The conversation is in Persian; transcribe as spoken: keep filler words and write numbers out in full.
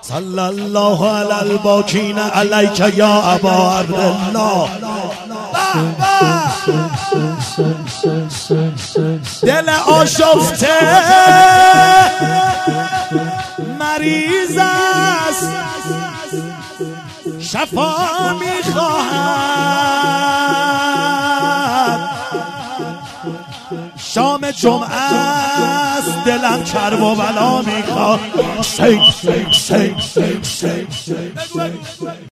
صلی الله علی الباکین علیک یا ابا عبدالله. دل آشفته مریض است، شفا میخواهد. شام جمعه است، دلم کرب و بلا میخواد.